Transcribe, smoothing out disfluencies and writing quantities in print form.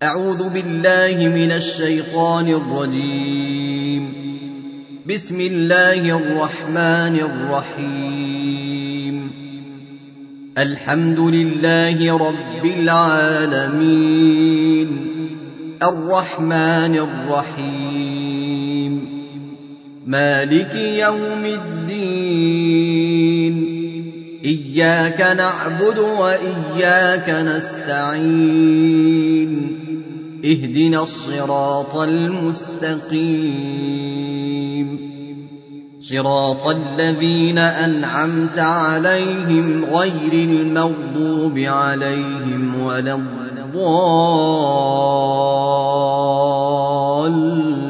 أعوذ بالله من الشيطان الرجيم. بسم الله الرحمن الرحيم. الحمد لله رب العالمين، الرحمن الرحيم، مالك يوم الدين، إياك نعبد وإياك نستعين، اهدنا الصراط المستقيم، صراط الذين أنعمت عليهم غير المغضوب عليهم ولا الضالين.